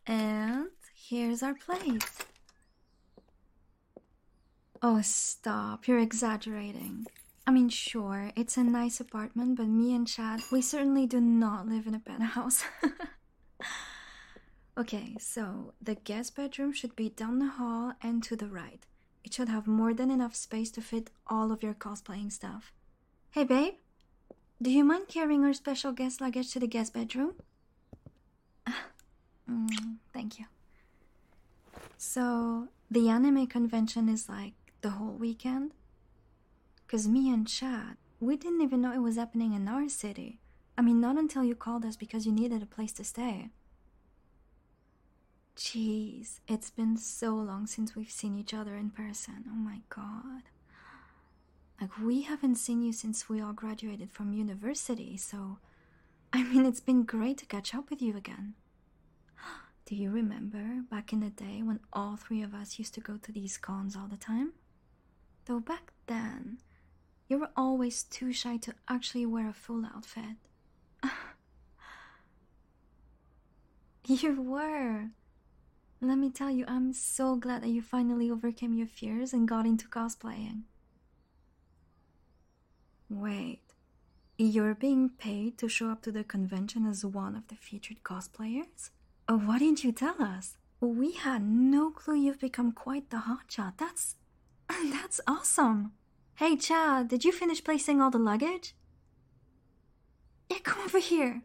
And here's our plate. Oh, stop. You're exaggerating. I mean, sure, it's a nice apartment, but me and Chad, we certainly do not live in a penthouse. Okay, so the guest bedroom should be down the hall and to the right. It should have more than enough space to fit all of your cosplaying stuff. Hey, babe, do you mind carrying our special guest luggage to the guest bedroom? Thank you. So, the anime convention is like the whole weekend? Because me and Chad, we didn't even know it was happening in our city. I mean, not until you called us because you needed a place to stay. Jeez, it's been so long since we've seen each other in person. Oh my god. Like, we haven't seen you since we all graduated from university, so. I mean, it's been great to catch up with you again. Do you remember back in the day when all three of us used to go to these cons all the time? Though back then, you were always too shy to actually wear a full outfit. You were. Let me tell you, I'm so glad that you finally overcame your fears and got into cosplaying. Wait, you're being paid to show up to the convention as one of the featured cosplayers? Oh, why didn't you tell us? We had no clue you've become quite the hotshot. That's awesome. Hey, Chad, did you finish placing all the luggage? Yeah, come over here.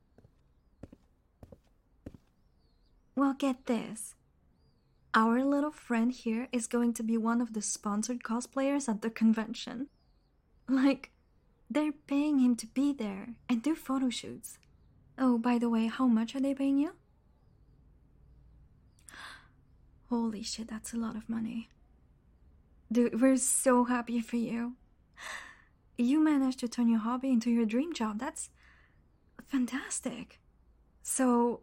Well, get this. Our little friend here is going to be one of the sponsored cosplayers at the convention. Like, they're paying him to be there and do photo shoots. Oh, by the way, how much are they paying you? Holy shit, that's a lot of money. Dude, we're so happy for you. You managed to turn your hobby into your dream job. That's fantastic. So,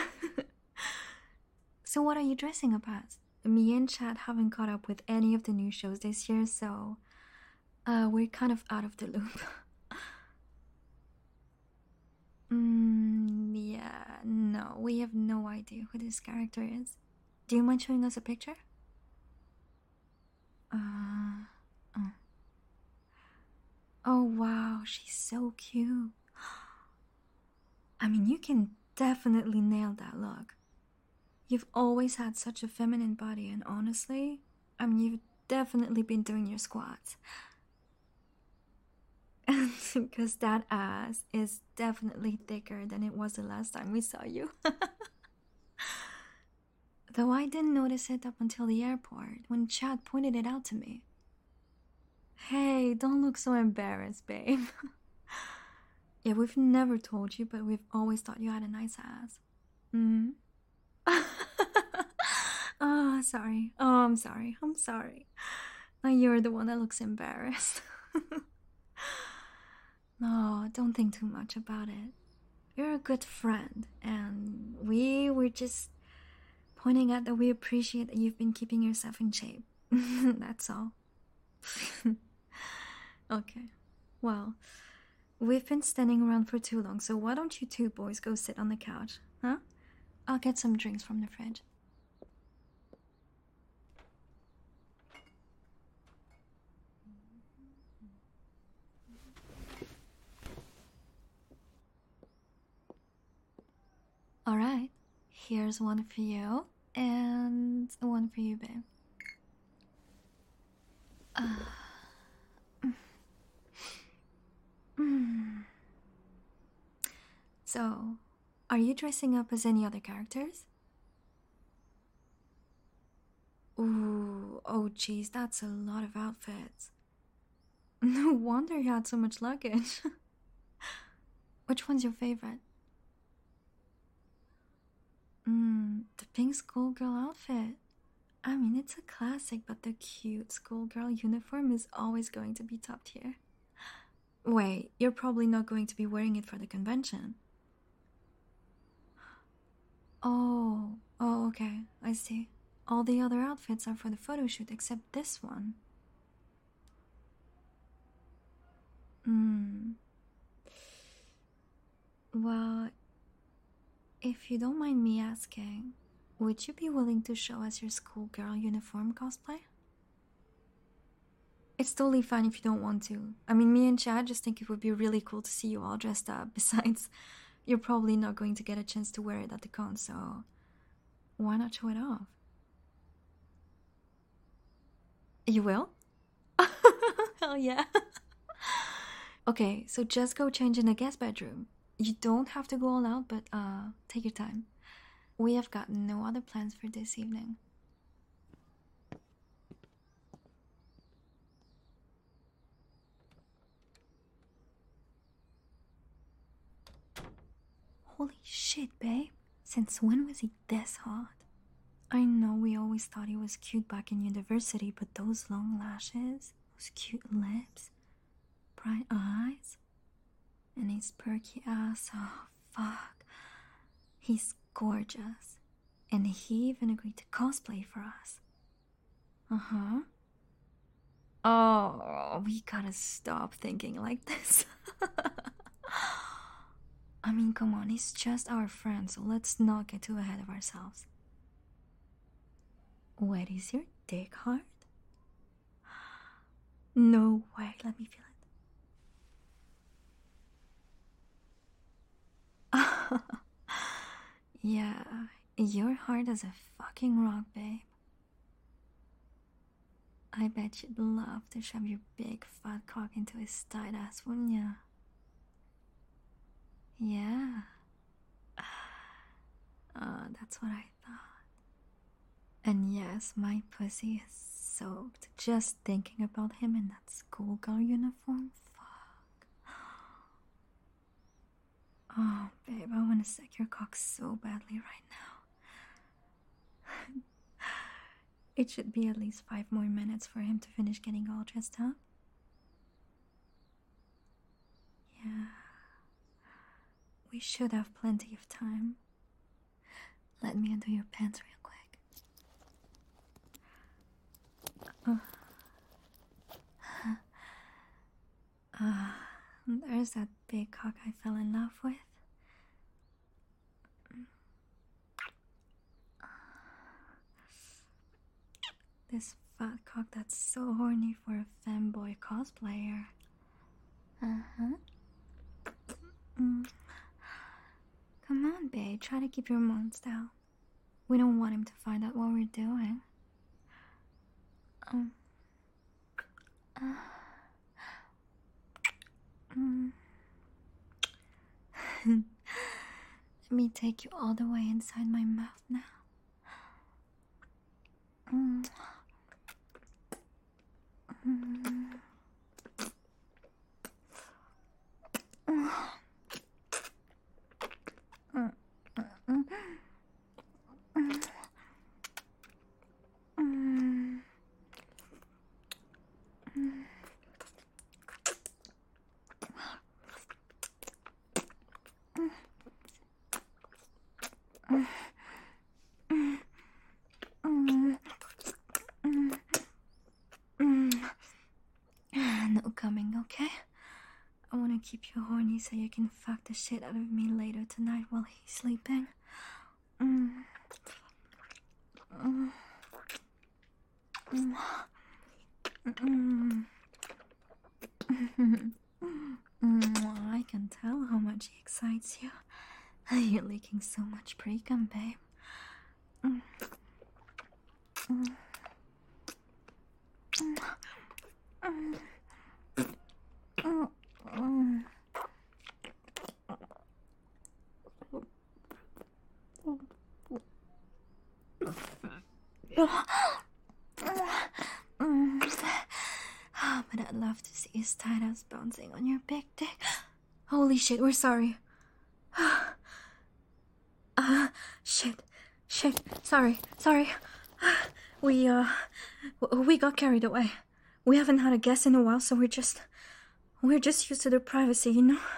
so what are you dressing up as? Me and Chad haven't caught up with any of the new shows this year, so we're kind of out of the loop. Yeah, no, we have no idea who this character is. Do you mind showing us a picture? Oh. Oh wow, she's so cute. I mean, you can definitely nail that look. You've always had such a feminine body, and honestly, I mean, you've definitely been doing your squats. Because that ass is definitely thicker than it was the last time we saw you. Though I didn't notice it up until the airport when Chad pointed it out to me. Hey, don't look so embarrassed, babe. Yeah, we've never told you, but we've always thought you had a nice ass. Hmm? Oh, sorry. Oh, I'm sorry. I'm sorry. You're the one that looks embarrassed. No, don't think too much about it. You're a good friend, and we were just pointing out that we appreciate that you've been keeping yourself in shape. That's all. Okay. Well, we've been standing around for too long, so why don't you two boys go sit on the couch, huh? I'll get some drinks from the fridge. Alright, here's one for you, and one for you, babe. So, are you dressing up as any other characters? Ooh, oh geez, that's a lot of outfits. No wonder you had so much luggage. Which one's your favorite? The pink schoolgirl outfit. I mean, it's a classic, but the cute schoolgirl uniform is always going to be top tier. Wait, you're probably not going to be wearing it for the convention. Oh, okay, I see. All the other outfits are for the photo shoot except this one. Hmm. Well, If you don't mind me asking, would you be willing to show us your schoolgirl uniform cosplay? It's totally fine if you don't want to. I mean, me and Chad just think it would be really cool to see you all dressed up. Besides, you're probably not going to get a chance to wear it at the con, so why not show it off? You will? Hell yeah. Okay, so just go change in the guest bedroom. You don't have to go all out, but take your time. We have got no other plans for this evening. Holy shit, babe. Since when was he this hot? I know we always thought he was cute back in university, but those long lashes, those cute lips, bright eyes, and his perky ass, oh fuck. He's gorgeous. And he even agreed to cosplay for us. Uh-huh. Oh, we gotta stop thinking like this. I mean, come on, he's just our friend, so let's not get too ahead of ourselves. Wait, is your dick hard? No way, let me feel it. Yeah, you're hard as a fucking rock, babe. I bet you'd love to shove your big fat cock into his tight ass, wouldn't ya? Yeah. That's what I thought. And yes, my pussy is soaked just thinking about him in that schoolgirl uniform. Fuck. Oh, babe, I want to suck your cock so badly right now. It should be at least 5 more minutes for him to finish getting all dressed up. Yeah. We should have plenty of time. Let me undo your pants real quick. There's that big cock I fell in love with. This fat cock that's so horny for a femboy cosplayer. Uh-huh. Come on, babe, try to keep your moans down. We don't want him to find out what we're doing. Let me take you all the way inside my mouth now. No coming, okay? I want to keep you horny so you can fuck the shit out of me later tonight while he's sleeping. I can tell how much he excites you. You're leaking so much pre-cum, babe. But I'd love to see his tight ass bouncing on your big dick. Holy shit, we're sorry. Shit, sorry. We got carried away. We haven't had a guest in a while, so we're just used to their privacy, you know?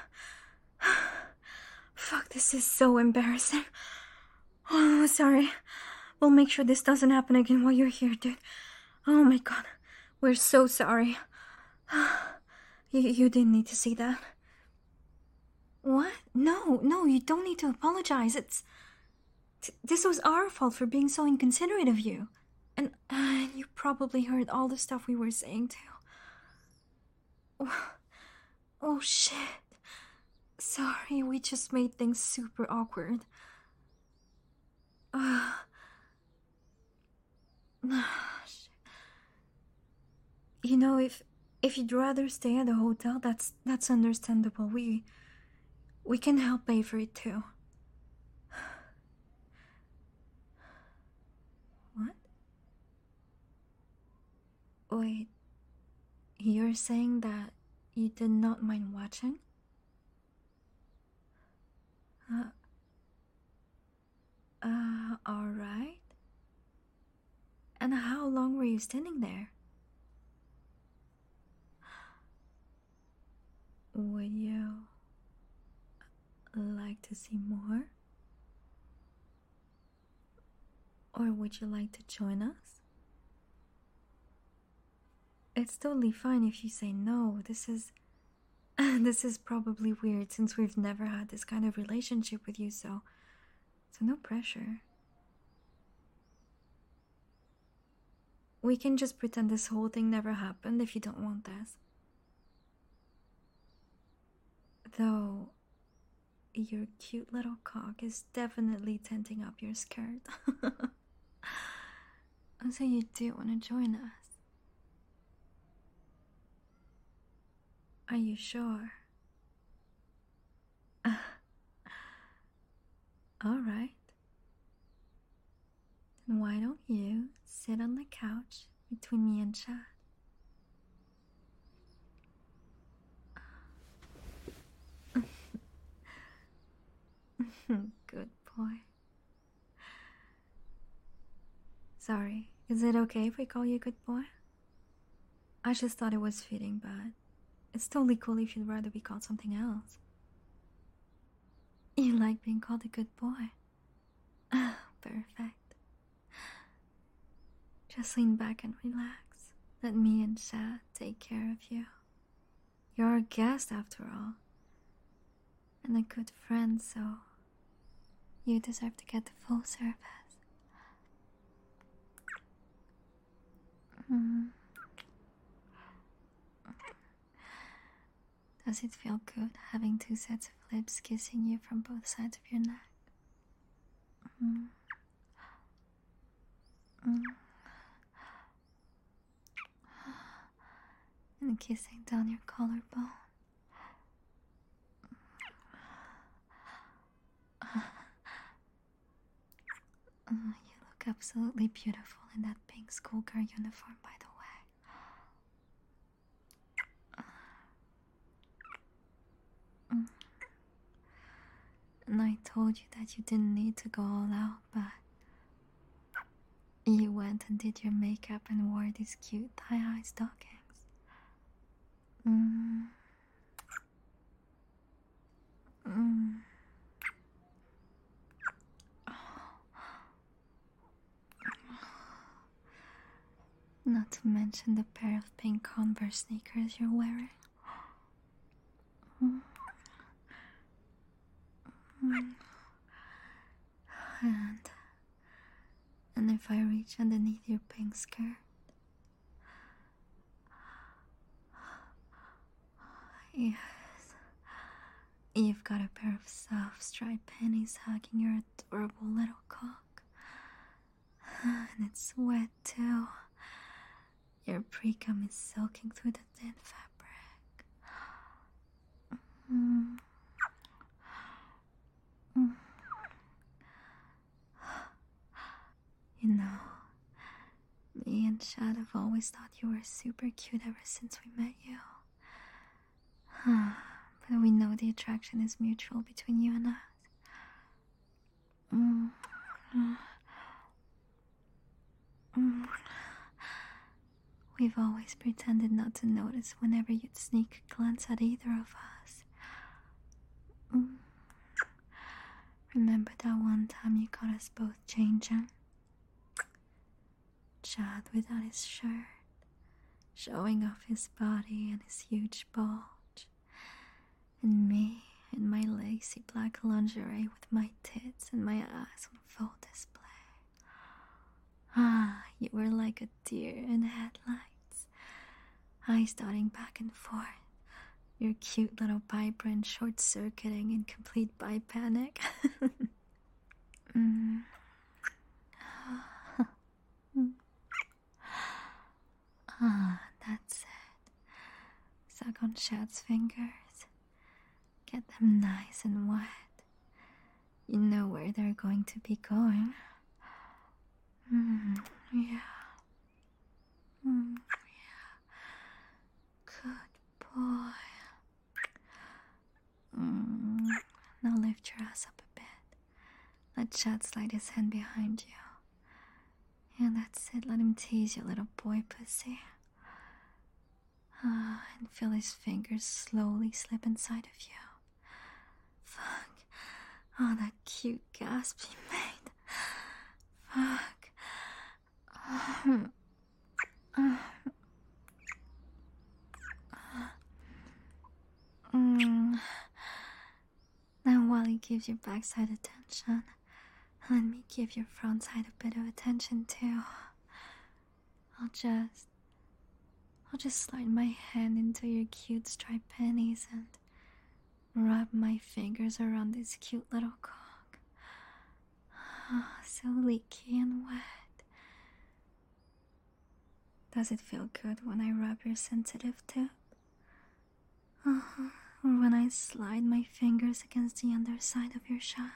Fuck, this is so embarrassing. Oh, sorry. We'll make sure this doesn't happen again while you're here, dude. Oh my god. We're so sorry. You didn't need to see that. What? No, no, you don't need to apologize. This was our fault for being so inconsiderate of you. And you probably heard all the stuff we were saying too. Oh shit. Sorry, we just made things super awkward. You know, if you'd rather stay at a hotel, that's understandable. We can help pay for it too. What? Wait, you're saying that you did not mind watching? Alright. And how long were you standing there? Would you like to see more? Or would you like to join us? It's totally fine if you say no. This is this is probably weird since we've never had this kind of relationship with you, so no pressure. We can just pretend this whole thing never happened if you don't want this. Though your cute little cock is definitely tenting up your skirt. So you do want to join us? Are you sure? Alright. Then why don't you sit on the couch between me and Chad? Good boy. Sorry, is it okay if we call you good boy? I just thought it was fitting, but it's totally cool if you'd rather be called something else. You like being called a good boy? Perfect. Just lean back and relax. Let me and Chad take care of you. You're our guest after all. And a good friend, so you deserve to get the full service. Does it feel good having two sets of lips kissing you from both sides of your neck? And kissing down your collarbone. You look absolutely beautiful in that pink schoolgirl uniform, by the way. And I told you that you didn't need to go all out, but you went and did your makeup and wore these cute thigh-high stockings. Not to mention the pair of pink Converse sneakers you're wearing. And if I reach underneath your pink skirt, yes, you've got a pair of soft striped panties hugging your adorable little cock. And it's wet too. Your pre-cum is soaking through the thin fabric. You know, me and Chad have always thought you were super cute ever since we met you. But we know the attraction is mutual between you and us. We've always pretended not to notice whenever you'd sneak a glance at either of us. Remember that one time you caught us both changing? Chad without his shirt, showing off his body and his huge bulge, and me in my lacy black lingerie with my tits and my ass on full display. You were like a deer in headlights, eyes dotting back and forth, your cute little vibrant short-circuiting in complete bi-panic. That's it. Suck on Chad's fingers. Get them nice and wet. You know where they're going to be going. Yeah. Yeah. Good boy. Now lift your ass up a bit. Let Chad slide his hand behind you. Yeah, that's it. Let him tease your little boy pussy. And feel his fingers slowly slip inside of you. Fuck. Oh, that cute gasp he made. Fuck. Now while he gives your backside attention, let me give your front side a bit of attention too. I'll just slide my hand into your cute striped panties and rub my fingers around this cute little cock. So leaky and wet. Does it feel good when I rub your sensitive tip? Or when I slide my fingers against the underside of your shaft?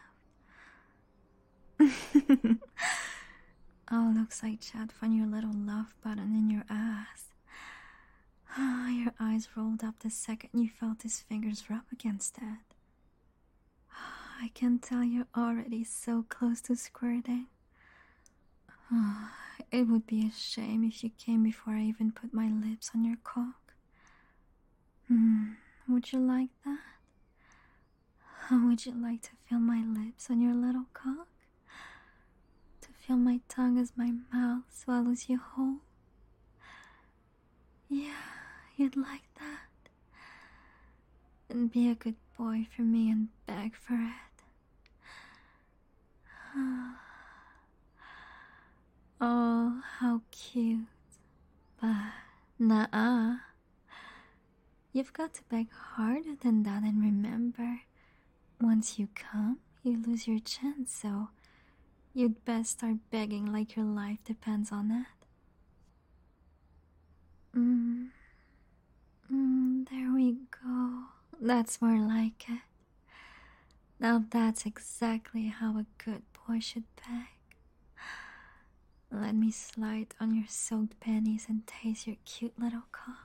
Oh, looks like Chad found your little love button in your ass. Your eyes rolled up the second you felt his fingers rub against it. I can tell you're already so close to squirting. It would be a shame if you came before I even put my lips on your cock. Would you like that? Would you like to feel my lips on your little cock? To feel my tongue as my mouth swallows you whole? Yeah, you'd like that. Then be a good boy for me and beg for it. Oh, how cute. But, nuh-uh. You've got to beg harder than that, and remember, once you come, you lose your chance, so you'd best start begging like your life depends on it. There we go. That's more like it. Now that's exactly how a good boy should beg. Let me slide on your soaked panties and taste your cute little cock.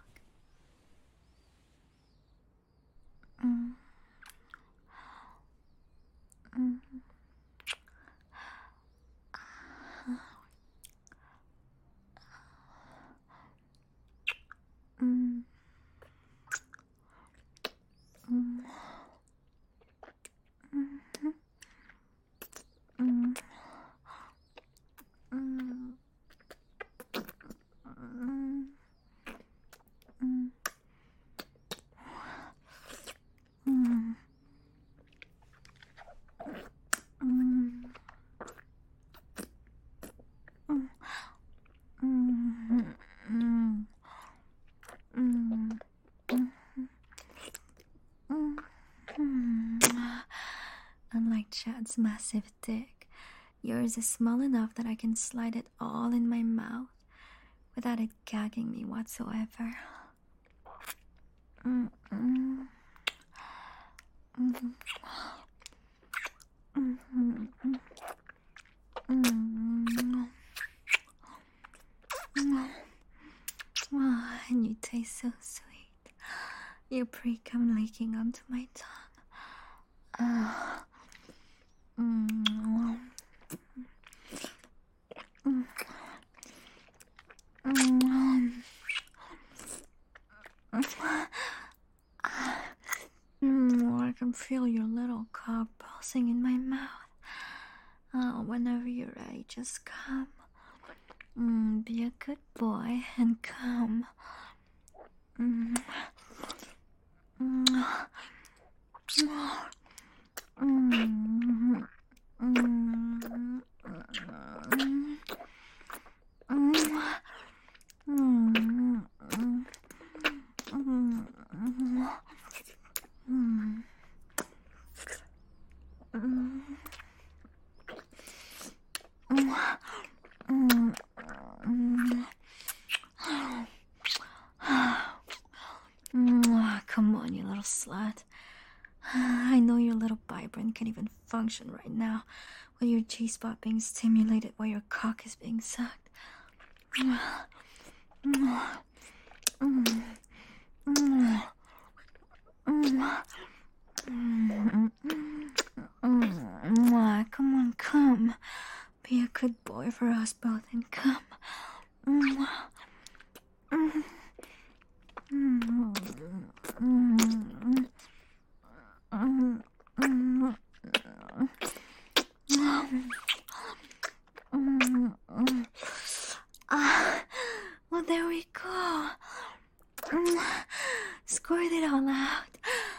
Unlike Chad's massive dick, yours is small enough that I can slide it all in my mouth without it gagging me whatsoever. And you taste so sweet. Your pre-cum leaking onto my tongue. I can feel your little cock pulsing in my mouth. Whenever you're ready, just come. Be a good boy and come. Come on, you little slut. I know your little vibrant can't even function right now with your G-spot being stimulated while your cock is being sucked. Come on, come. Be a good boy for us both and come. Well, there we go. Squirt it all out.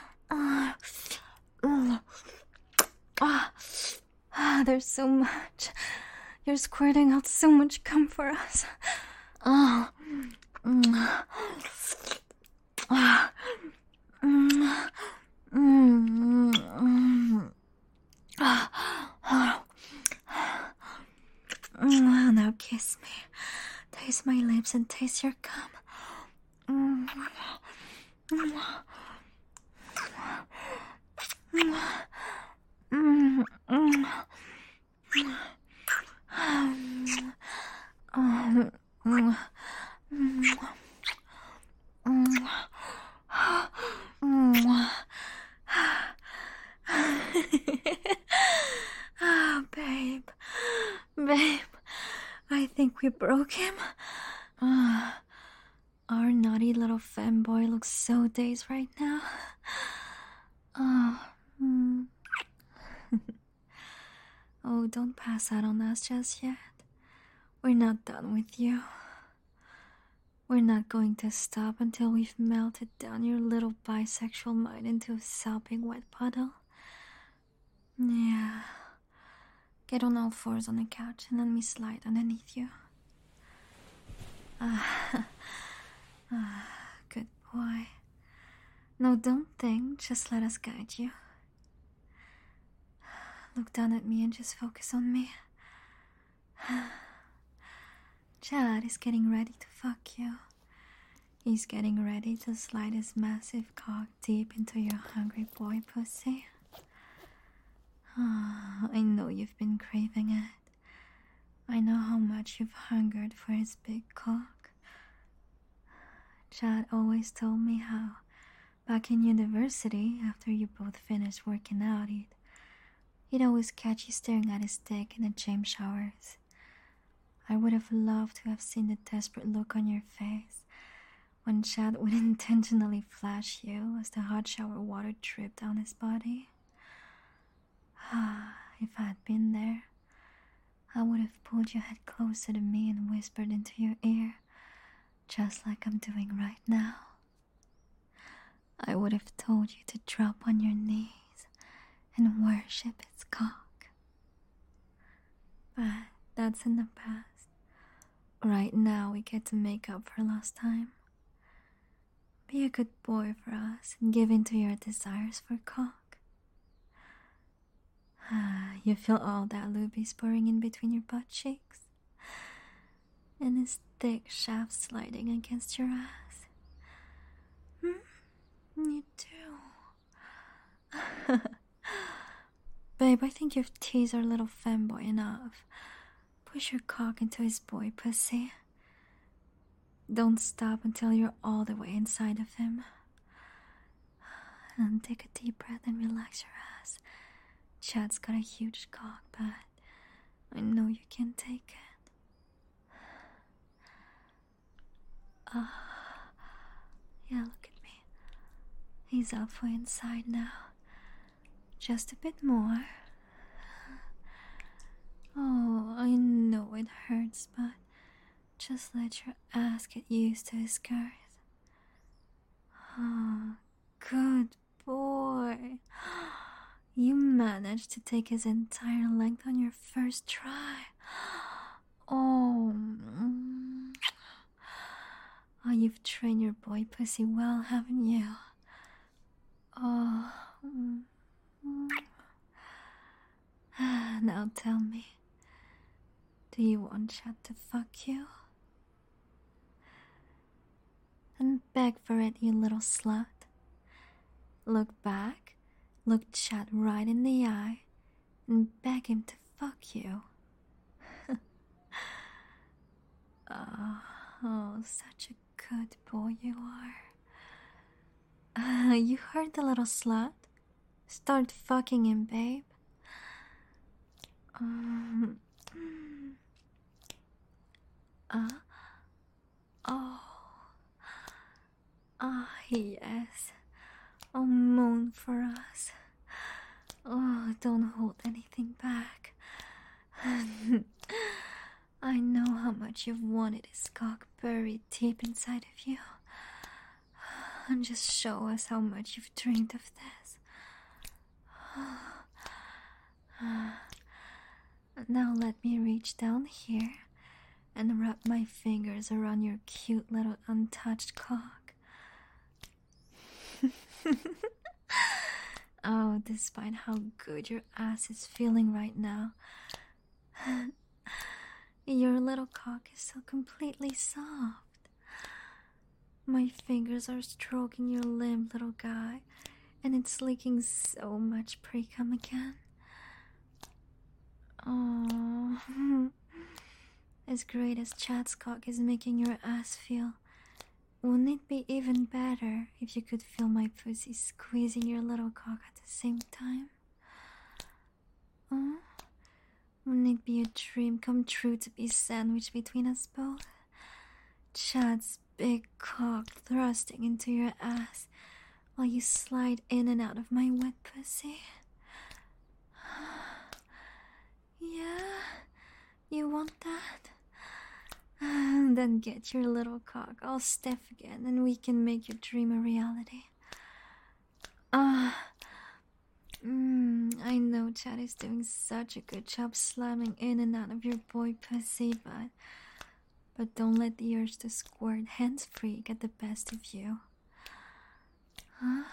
There's so much. You're squirting out so much cum for us. Now kiss me. Taste my lips and taste your cum. Oh, babe. I think we broke him. Our naughty little femboy looks so dazed right now. Oh, don't pass out on us just yet. We're not done with you. We're not going to stop until we've melted down your little bisexual mind into a sopping wet puddle. Yeah. Get on all fours on the couch and let me slide underneath you. Good boy. No, don't think. Just let us guide you. Look down at me and just focus on me. Chad is getting ready to fuck you. He's getting ready to slide his massive cock deep into your hungry boy pussy. I know you've been craving it. I know how much you've hungered for his big cock. Chad always told me how, back in university, after you both finished working out, he'd always catch you staring at his dick in the gym showers. I would have loved to have seen the desperate look on your face when Chad would intentionally flash you as the hot shower water dripped down his body. If I had been there, I would have pulled your head closer to me and whispered into your ear, just like I'm doing right now. I would have told you to drop on your knees and worship its cock. But that's in the past. Right now we get to make up for lost time. Be a good boy for us and give in to your desires for cock. You feel all that lube pouring in between your butt cheeks, and his thick shaft sliding against your ass. You do. Babe, I think you've teased our little femboy enough. Push your cock into his boy pussy. Don't stop until you're all the way inside of him. And take a deep breath and relax your ass. Chad's got a huge cock, but I know you can take it. Yeah, look at me. He's halfway inside now. Just a bit more. Oh, I know it hurts, but just let your ass get used to his girth. Oh, good boy. You managed to take his entire length on your first try. Oh, oh, you've trained your boy pussy well, haven't you? Oh, now tell me, do you want Chad to fuck you? Then beg for it, you little slut. Look back, look Chad right in the eye, and beg him to fuck you. Oh, such a good boy you are. You heard the little slut? Start fucking him, babe. Oh. Ah, yes. Oh, moan for us. Oh, don't hold anything back. I know how much you've wanted his cock buried deep inside of you. And just show us how much you've dreamed of this. Now let me reach down here and wrap my fingers around your cute little untouched cock. Oh, despite how good your ass is feeling right now, your little cock is so completely soft. My fingers are stroking your limp, little guy, and it's leaking so much pre-cum again. Oh, as great as Chad's cock is making your ass feel, wouldn't it be even better if you could feel my pussy squeezing your little cock at the same time? Oh, wouldn't it be a dream come true to be sandwiched between us both? Chad's big cock thrusting into your ass while you slide in and out of my wet pussy. Yeah, you want that? Then get your little cock all stiff again and we can make your dream a reality. I know Chad is doing such a good job slamming in and out of your boy pussy, but don't let the urge to squirt hands-free get the best of you. Huh?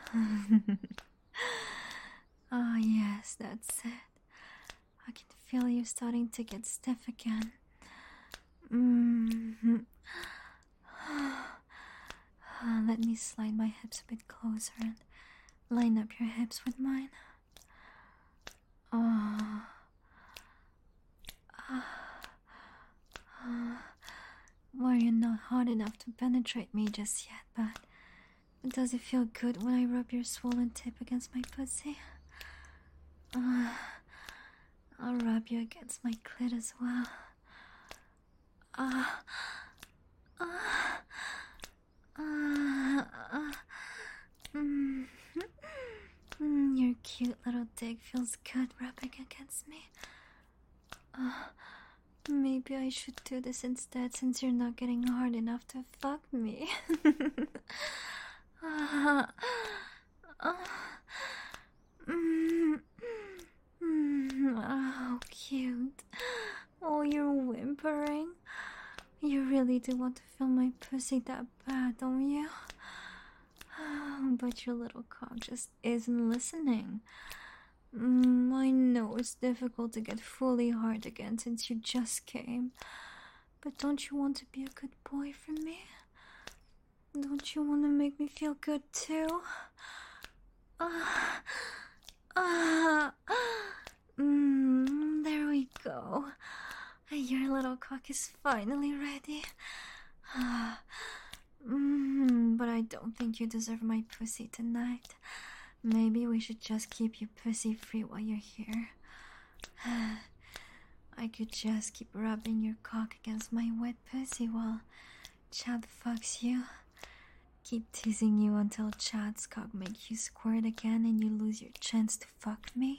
Oh yes, that's it. I can feel you starting to get stiff again. Let me slide my hips a bit closer and line up your hips with mine. Well, you're not hard enough to penetrate me just yet, but does it feel good when I rub your swollen tip against my pussy? I'll rub you against my clit as well. Your cute little dick feels good rubbing against me. Maybe I should do this instead since you're not getting hard enough to fuck me. Oh, cute. Oh, you're whimpering. You really do want to feel my pussy that bad, don't you? But your little cock just isn't listening. I know it's difficult to get fully hard again since you just came. But don't you want to be a good boy for me? Don't you want to make me feel good too? There we go. Your little cock is finally ready. But I don't think you deserve my pussy tonight. Maybe we should just keep you pussy free while you're here. I could just keep rubbing your cock against my wet pussy while Chad fucks you. Keep teasing you until Chad's cock makes you squirt again and you lose your chance to fuck me.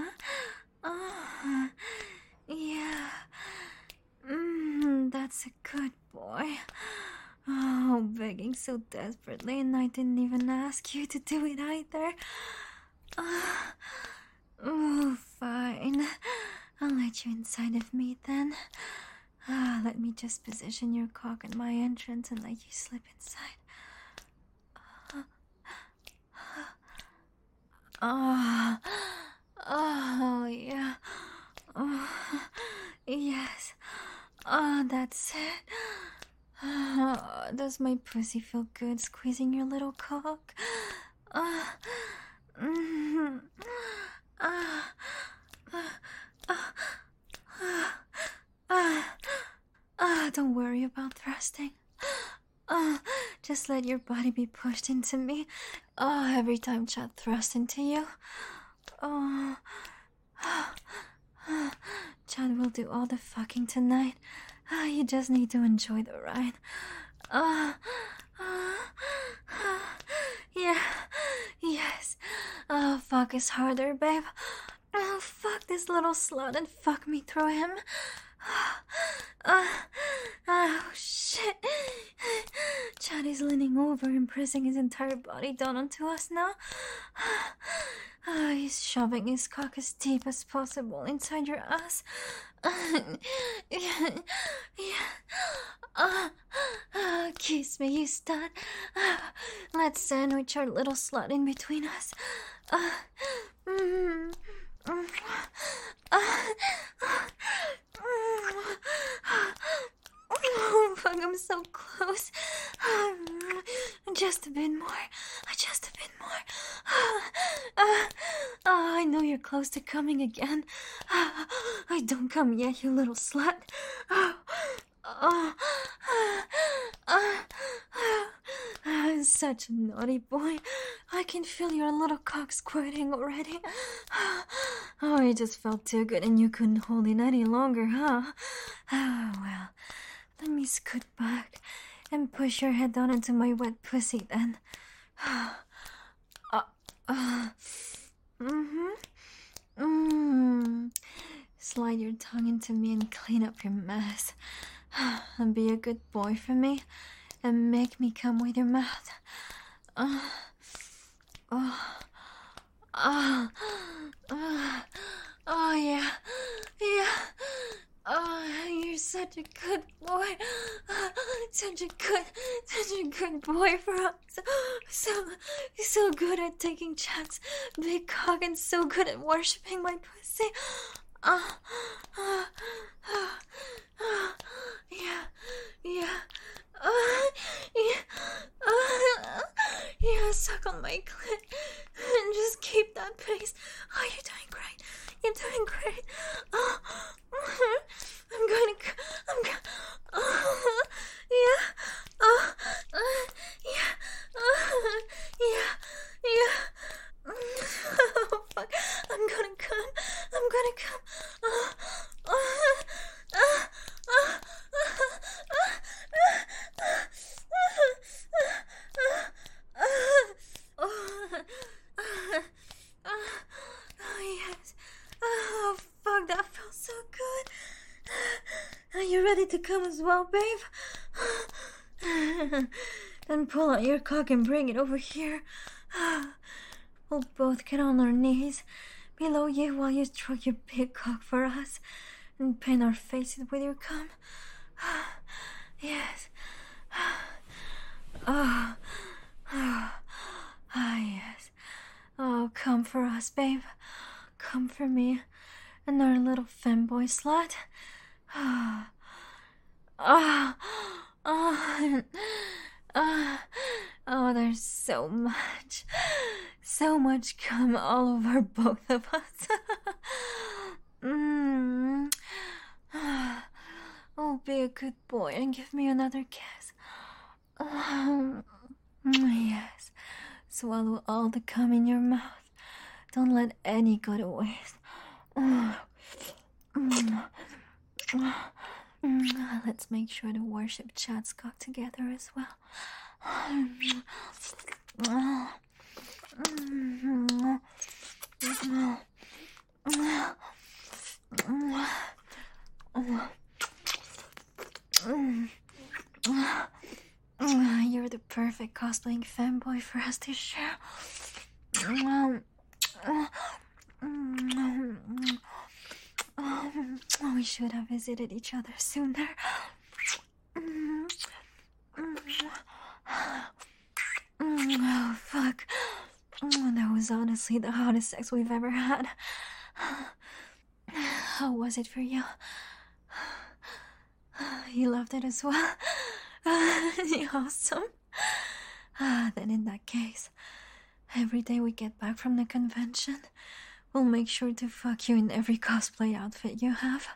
Yeah. That's a trying so desperately and I didn't even ask you to do it either. Oh, fine. I'll let you inside of me then. Let me just position your cock at my entrance and let you slip inside. Oh, yeah. Yes. That's it. Does my pussy feel good squeezing your little cock? Don't worry about thrusting. Just let your body be pushed into me. Every time Chad thrusts into you. Chad will do all the fucking tonight. You just need to enjoy the ride. Yeah. Yes. Fuck is harder, babe. Fuck this little slut and fuck me through him. Oh, shit. Chad is leaning over and pressing his entire body down onto us now. He's shoving his cock as deep as possible inside your ass. Yeah. Kiss me, you stud. Let's sandwich our little slut in between us. Oh, fuck, I'm so close. Just a bit more. Just a bit more. I know you're close to coming again. I don't come yet, you little slut. Such a naughty boy. I can feel your little cock squirting already. Oh, it just felt too good and you couldn't hold it any longer, huh? Well, let me scoot back and push your head down into my wet pussy then. Slide your tongue into me and clean up your mess. And be a good boy for me and make me come with your mouth. Yeah. You're such a good boy. Such a good boy for us. So good at taking Chad's big cock and so good at worshipping my pussy. Yeah, suck on my clit and just keep that pace. Oh, you're doing great. You're doing great. Oh, fuck. I'm gonna come. Yes. Oh, fuck, that felt so good. Are you ready to come as well, babe? Then pull out your cock and bring it over here. We'll both get on our knees below you while you stroke your big cock for us and paint our faces with your cum. Yes. Yes. Oh, come for us, babe. Come for me and our little femboy slut. There's so much cum all over both of us. Oh, be a good boy and give me another kiss. Yes. Swallow all the cum in your mouth. Don't let any go to waste. Let's make sure to worship Chad's cock together as well. You're the perfect cosplaying fanboy for us to share. We should have visited each other sooner. Oh, fuck. That was honestly the hottest sex we've ever had. How was it for you? You loved it as well? Awesome. Then in that case, every day we get back from the convention, we'll make sure to fuck you in every cosplay outfit you have.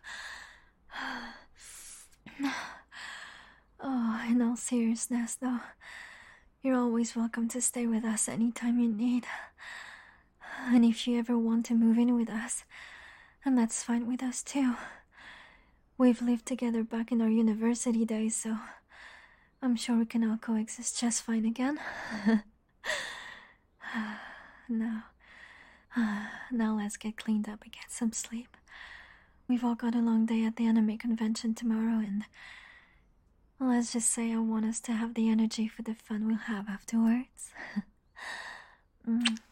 Oh, in all seriousness though, you're always welcome to stay with us anytime you need. And if you ever want to move in with us, and that's fine with us too. We've lived together back in our university days, so I'm sure we can all coexist just fine again. Now let's get cleaned up and get some sleep. We've all got a long day at the anime convention tomorrow, and let's just say I want us to have the energy for the fun we'll have afterwards.